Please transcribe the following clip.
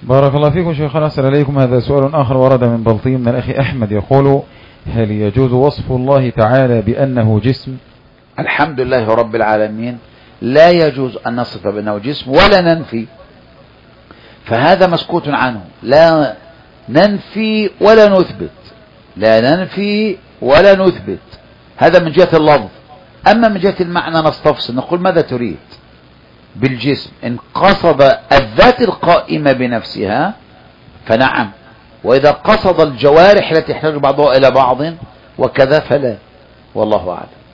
بارك الله فيكم شيخنا، أسأل عليكم. هذا سؤال آخر ورد من بلطيم من الأخ أحمد يقول: هل يجوز وصف الله تعالى بأنه جسم؟ الحمد لله رب العالمين، لا يجوز أن نصف بأنه جسم ولا ننفي، فهذا مسكوت عنه. لا ننفي ولا نثبت، لا ننفي ولا نثبت، هذا من جهة اللفظ. أما من جهة المعنى نستفصل، نقول ماذا تريد بالجسم؟ إن قصد الذات القائمة بنفسها فنعم، وإذا قصد الجوارح التي يحتاج بعضها إلى بعض وكذا فلا، والله أعلم.